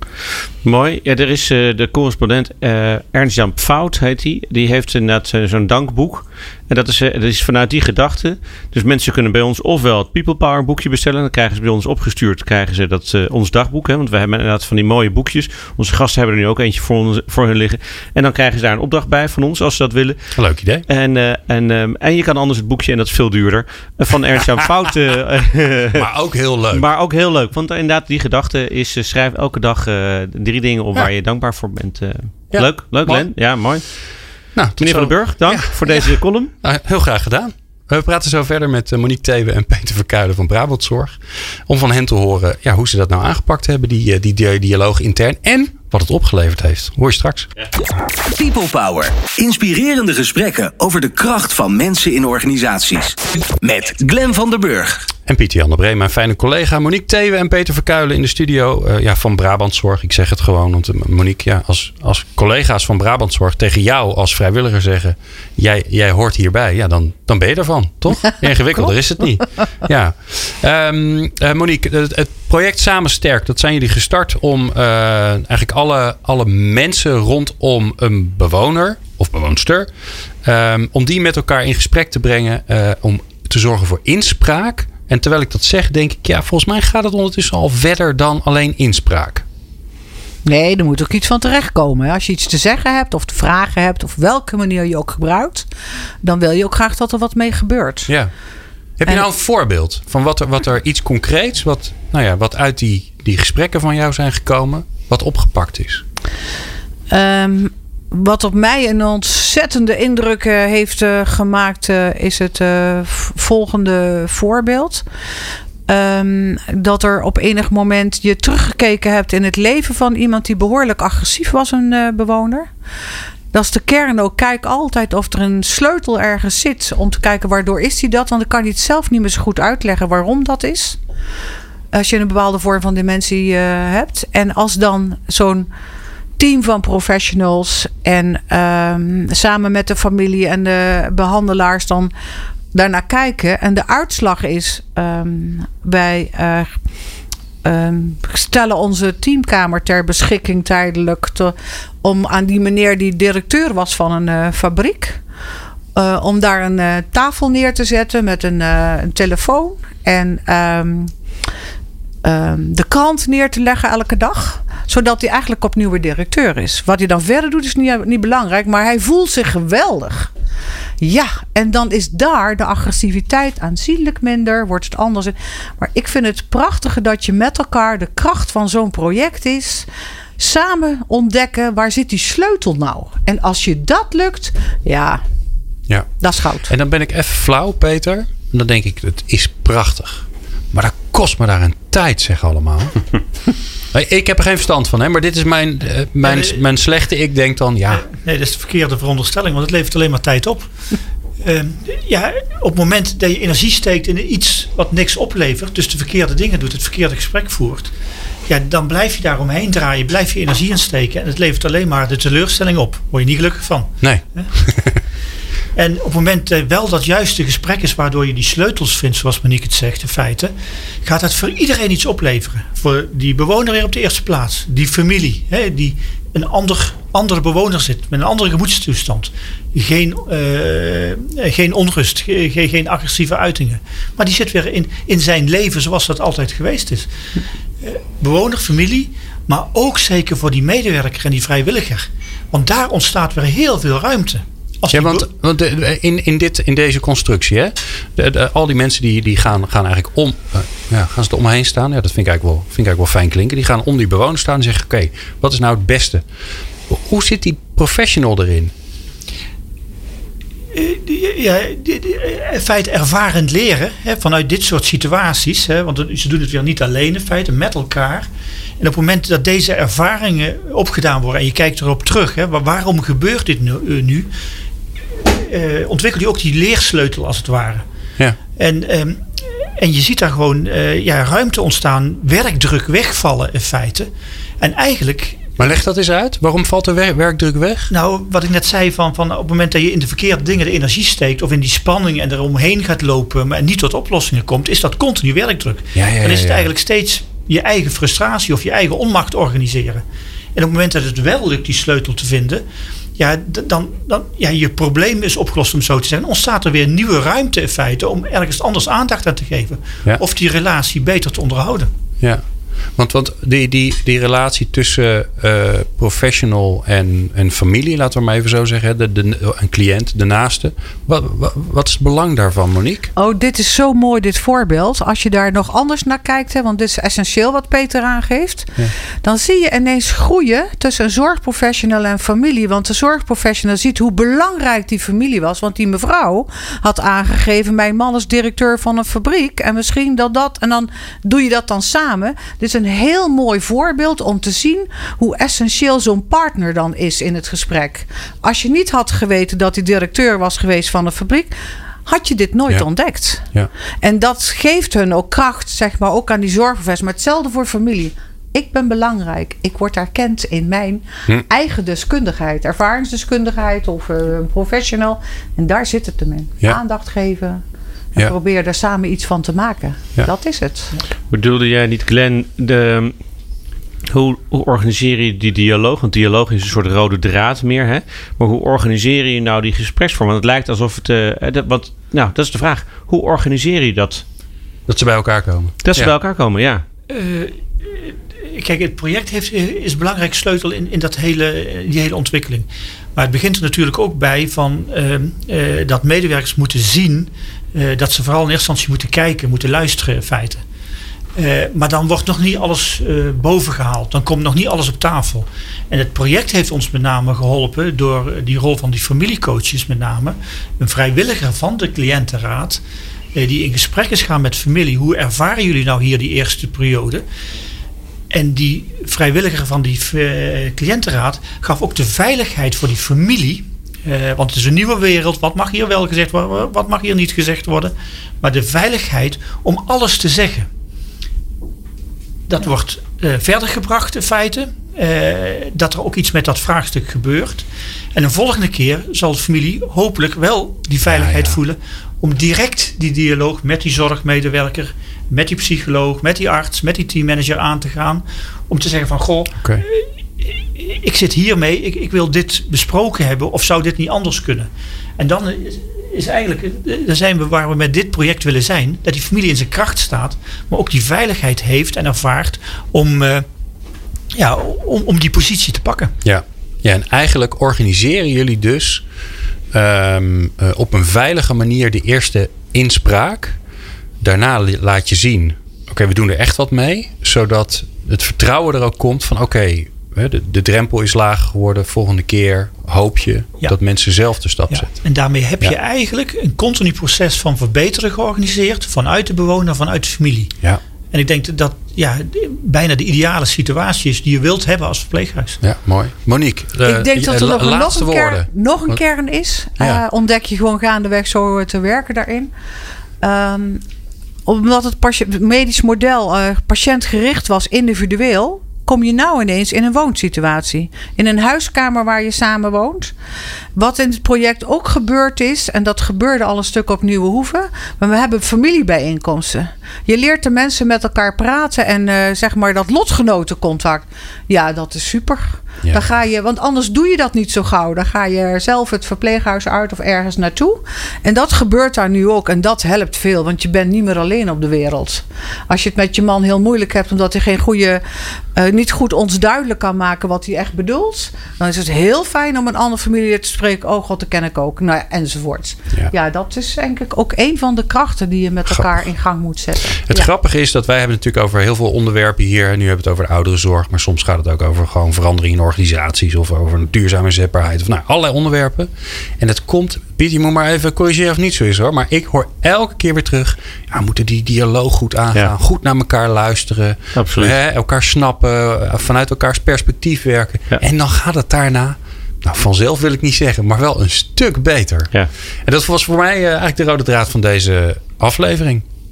Mooi. Ja, er is uh, de correspondent uh, Ernst-Jan Pfout, heet hij. Die. die heeft inderdaad uh, zo'n dankboek. En dat is, uh, dat is vanuit die gedachte. Dus mensen kunnen bij ons ofwel het People Power boekje bestellen. Dan krijgen ze bij ons opgestuurd. Krijgen ze dat, uh, ons dagboek. Hè? Want we hebben inderdaad van die mooie boekjes. Onze gasten hebben er nu ook eentje voor, ons, voor hun liggen. En dan krijgen ze daar een opdracht bij van ons. Als ze dat willen. Leuk idee. En, uh, en, um, en je kan anders het boekje. En dat is veel duurder. Uh, van Ernst-Jan Pfout. Uh, maar ook heel leuk. Maar ook heel leuk. Want uh, inderdaad die gedachte is. Uh, schrijf elke dag uh, drie dingen op ja. waar je dankbaar voor bent. Uh, ja. Leuk. Leuk Len. Ja, mooi. Nou, meneer Van den Burg, dank ja, voor deze ja. column. Nou, heel graag gedaan. We praten zo verder met Monique Thewe en Peter Verkuijlen van Brabantzorg. Om van hen te horen ja, hoe ze dat nou aangepakt hebben, die, die, die dialoog intern. En wat het opgeleverd heeft. Hoor je straks. Ja. People Power. Inspirerende gesprekken over de kracht van mensen in organisaties. Met Glenn van den Burg. En Pieter Jan de Bree, mijn fijne collega. Monique Thewe en Peter Verkuijlen in de studio uh, ja, van Brabantzorg. Ik zeg het gewoon, want uh, Monique, ja, als, als collega's van Brabantzorg tegen jou als vrijwilliger zeggen, jij, jij hoort hierbij, ja, dan, dan ben je ervan, toch? Ingewikkelder is het niet. Ja. Um, uh, Monique, het, het project Samen Sterk, dat zijn jullie gestart om uh, eigenlijk alle, alle mensen rondom een bewoner of bewoonster, um, om die met elkaar in gesprek te brengen, uh, om te zorgen voor inspraak. En terwijl ik dat zeg, denk ik, ja, volgens mij gaat het ondertussen al verder dan alleen inspraak. Nee, er moet ook iets van terechtkomen. Als je iets te zeggen hebt of te vragen hebt, of welke manier je ook gebruikt, dan wil je ook graag dat er wat mee gebeurt. Ja. Heb je en, nou een voorbeeld van wat er, wat er iets concreets, wat, nou ja, wat uit die, die gesprekken van jou zijn gekomen, wat opgepakt is? Um, Wat op mij een ontzettende indruk uh, heeft uh, gemaakt, uh, is het uh, volgende voorbeeld. Um, dat er op enig moment je teruggekeken hebt in het leven van iemand die behoorlijk agressief was, een uh, bewoner. Dat is de kern ook. Kijk altijd of er een sleutel ergens zit om te kijken waardoor is die dat. Want dan kan je het zelf niet meer zo goed uitleggen waarom dat is. Als je een bepaalde vorm van dementie uh, hebt. En als dan zo'n team van professionals en um, samen met de familie en de behandelaars dan daarnaar kijken. En de uitslag is, um, wij uh, um, stellen onze teamkamer ter beschikking tijdelijk te, om aan die meneer die directeur was van een uh, fabriek, uh, om daar een uh, tafel neer te zetten met een, uh, een telefoon en um, um, de krant neer te leggen elke dag, zodat hij eigenlijk opnieuw weer directeur is. Wat hij dan verder doet is niet, niet belangrijk, maar hij voelt zich geweldig. Ja, en dan is daar de agressiviteit aanzienlijk minder, wordt het anders. Maar ik vind het prachtige dat je met elkaar de kracht van zo'n project is, samen ontdekken waar zit die sleutel nou. En als je dat lukt, ja, ja. dat is goud. En dan ben ik even flauw, Peter. En dan denk ik, het is prachtig. Maar dat kost me daar een tijd, zeg allemaal. Ik heb er geen verstand van, hè? Maar dit is mijn, uh, mijn, nee, mijn slechte. Ik denk dan, ja. Nee, dat is de verkeerde veronderstelling, want het levert alleen maar tijd op. Uh, ja, op het moment dat je energie steekt in iets wat niks oplevert, dus de verkeerde dingen doet, het verkeerde gesprek voert, ja, dan blijf je daar omheen draaien, blijf je energie insteken en het levert alleen maar de teleurstelling op. Word je niet gelukkig van. Nee. Huh? En op het moment uh, wel dat juiste gesprek is waardoor je die sleutels vindt, zoals Monique het zegt, in feite, gaat het voor iedereen iets opleveren. Voor die bewoner weer op de eerste plaats. Die familie, hè, die een ander, andere bewoner zit, met een andere gemoedstoestand. Geen, uh, geen onrust, geen, geen agressieve uitingen. Maar die zit weer in, in zijn leven zoals dat altijd geweest is. Uh, bewoner, familie, maar ook zeker voor die medewerker en die vrijwilliger. Want daar ontstaat weer heel veel ruimte. Ja, want, want in, in, dit, in deze constructie, hè, de, de, al die mensen die, die gaan, gaan eigenlijk om, uh, ja, gaan ze er omheen staan. Ja, dat vind ik eigenlijk wel, vind ik eigenlijk wel fijn klinken. Die gaan om die bewoners staan en zeggen, oké, okay, wat is nou het beste? Hoe zit die professional erin? Ja, in feite ervarend leren, hè, vanuit dit soort situaties. Hè, want ze doen het weer niet alleen in feite, met elkaar. En op het moment dat deze ervaringen opgedaan worden en je kijkt erop terug, hè, waarom gebeurt dit nu? nu uh, ontwikkel je ook die leersleutel als het ware. Ja. En, um, En je ziet daar gewoon uh, ja, ruimte ontstaan, werkdruk wegvallen in feite. En eigenlijk... Maar leg dat eens uit. Waarom valt er wer- werkdruk weg? Nou, wat ik net zei, van, van op het moment dat je in de verkeerde dingen de energie steekt... of in die spanning en eromheen gaat lopen... maar niet tot oplossingen komt, is dat continu werkdruk. Ja, ja, Dan is het ja, ja. eigenlijk steeds je eigen frustratie of je eigen onmacht organiseren. En op het moment dat het wel lukt die sleutel te vinden... ja, dan, dan ja, je probleem is opgelost, om zo te zeggen. Dan ontstaat er weer nieuwe ruimte in feite... om ergens anders aandacht aan te geven. Ja. Of die relatie beter te onderhouden. Ja. Want, want die, die, die relatie tussen uh, professional en, en familie, laten we maar even zo zeggen, de, de, een cliënt, de naaste. Wat, wat, wat is het belang daarvan, Monique? Oh, dit is zo mooi, dit voorbeeld. Als je daar nog anders naar kijkt, hè, want dit is essentieel wat Peter aangeeft. Ja. Dan zie je ineens groeien tussen een zorgprofessional en familie. Want de zorgprofessional ziet hoe belangrijk die familie was. Want die mevrouw had aangegeven, mijn man is directeur van een fabriek. En misschien dat dat, en dan doe je dat dan samen. Dit is een heel mooi voorbeeld om te zien hoe essentieel zo'n partner dan is in het gesprek. Als je niet had geweten dat hij directeur was geweest van een fabriek, had je dit nooit ja. ontdekt. Ja. En dat geeft hun ook kracht, zeg maar, ook aan die zorgprofessional. Maar hetzelfde voor familie. Ik ben belangrijk. Ik word erkend in mijn hm. eigen deskundigheid. Ervaringsdeskundigheid of uh, professional. En daar zit het hem in. Ja. Aandacht geven. En ja. probeer daar samen iets van te maken. Ja. Dat is het. Bedoelde jij niet, Glenn, de, hoe, hoe organiseer je die dialoog? Want dialoog is een soort rode draad meer. Hè? Maar hoe organiseer je nou die gespreksvorm? Want het lijkt alsof het... Uh, dat, want, nou, dat is de vraag. Hoe organiseer je dat? Dat ze bij elkaar komen. Dat ze ja. bij elkaar komen, ja. Uh, kijk, het project heeft, is een belangrijke sleutel in, in dat hele, die hele ontwikkeling. Maar het begint er natuurlijk ook bij van, uh, uh, dat medewerkers moeten zien... Uh, dat ze vooral in eerste instantie moeten kijken, moeten luisteren in feite. Uh, maar dan wordt nog niet alles uh, bovengehaald. Dan komt nog niet alles op tafel. En het project heeft ons met name geholpen door die rol van die familiecoaches met name. Een vrijwilliger van de cliëntenraad uh, die in gesprek is gaan met familie. Hoe ervaren jullie nou hier die eerste periode? En die vrijwilliger van die uh, cliëntenraad gaf ook de veiligheid voor die familie. Uh, want het is een nieuwe wereld. Wat mag hier wel gezegd worden? Wat mag hier niet gezegd worden? Maar de veiligheid om alles te zeggen. Dat wordt uh, verder gebracht in feite. Uh, dat er ook iets met dat vraagstuk gebeurt. En een volgende keer zal de familie hopelijk wel die veiligheid ja, ja. voelen. Om direct die dialoog met die zorgmedewerker, met die psycholoog, met die arts, met die teammanager aan te gaan. Om te zeggen van goh... Okay. Ik zit hiermee, ik, ik wil dit besproken hebben of zou dit niet anders kunnen? En dan is, is eigenlijk, dan zijn we waar we met dit project willen zijn, dat die familie in zijn kracht staat, maar ook die veiligheid heeft en ervaart om, uh, ja, om, om die positie te pakken. Ja. Ja, en eigenlijk organiseren jullie dus um, uh, op een veilige manier de eerste inspraak. Daarna laat je zien, oké, okay, we doen er echt wat mee, zodat het vertrouwen er ook komt van oké, okay, De, de drempel is laag geworden. Volgende keer hoop je ja. dat mensen zelf de stap ja. zetten. En daarmee heb je ja. eigenlijk een continu proces van verbeteren georganiseerd. Vanuit de bewoner, vanuit de familie. Ja. En ik denk dat dat ja, bijna de ideale situatie is die je wilt hebben als verpleeghuis. Ja, mooi. Monique, de, ik denk dat er nog, nog, een, kern, nog een Wat? kern is. Ja. Uh, ontdek je gewoon gaandeweg zo te werken daarin. Um, omdat het patiënt, medisch model uh, patiëntgericht was, individueel, kom je nou ineens in een woonsituatie. In een huiskamer waar je samen woont. Wat in het project ook gebeurd is, en dat gebeurde al een stuk op Nieuwe Hoeve, maar we hebben familiebijeenkomsten. Je leert de mensen met elkaar praten en uh, zeg maar dat lotgenotencontact. Ja, dat is super. Ja. Dan ga je, want anders doe je dat niet zo gauw. Dan ga je zelf het verpleeghuis uit of ergens naartoe. En dat gebeurt daar nu ook. En dat helpt veel, want je bent niet meer alleen op de wereld. Als je het met je man heel moeilijk hebt, omdat hij geen goede, uh, niet goed ons duidelijk kan maken wat hij echt bedoelt, dan is het heel fijn om een andere familie te spreken. Oh god, dat ken ik ook. Nou ja, enzovoort. Ja. ja, dat is denk ik ook een van de krachten die je met elkaar Grappig. in gang moet zetten. Het ja. grappige is dat wij hebben natuurlijk over heel veel onderwerpen hier. Nu hebben we het over de ouderenzorg, maar soms gaat het ook over gewoon verandering in organisaties of over duurzame zetbaarheid of nou, allerlei onderwerpen. En het komt, Piet, je moet maar even corrigeren of niet zo is hoor. Maar ik hoor elke keer weer terug, ja, we moeten die dialoog goed aangaan, ja. goed naar elkaar luisteren, Absoluut. Hè, elkaar snappen, vanuit elkaars perspectief werken. Ja. En dan gaat het daarna, nou, vanzelf wil ik niet zeggen, maar wel een stuk beter. Ja. En dat was voor mij uh, eigenlijk de rode draad van deze aflevering.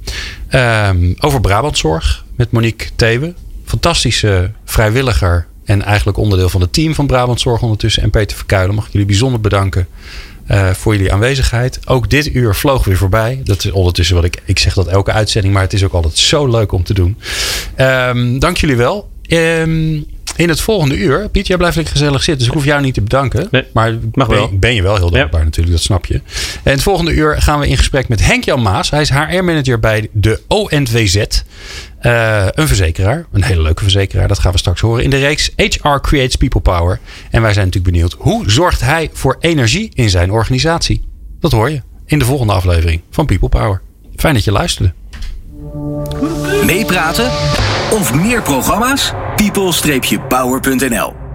Um, over Brabantzorg met Monique Thewe. Fantastische vrijwilliger en eigenlijk onderdeel van het team van Brabantzorg ondertussen. En Peter Verkuilen, mag ik jullie bijzonder bedanken uh, voor jullie aanwezigheid. Ook dit uur vloog weer voorbij. Dat is ondertussen wat ik... Ik zeg dat elke uitzending, maar het is ook altijd zo leuk om te doen. Um, dank jullie wel. Um, in het volgende uur, Piet, jij blijft lekker gezellig zitten, dus ik hoef jou niet te bedanken. Nee, maar mag ben, wel. ben je wel heel dankbaar ja. natuurlijk, dat snap je. En in het volgende uur gaan we in gesprek met Henk-Jan Maas. Hij is H R-manager bij de O N W Z. Uh, een verzekeraar, een hele leuke verzekeraar. Dat gaan we straks horen in de reeks H R Creates People Power. En wij zijn natuurlijk benieuwd, hoe zorgt hij voor energie in zijn organisatie? Dat hoor je in de volgende aflevering van People Power. Fijn dat je luisterde. Meepraten of meer programma's? people dash power punt n l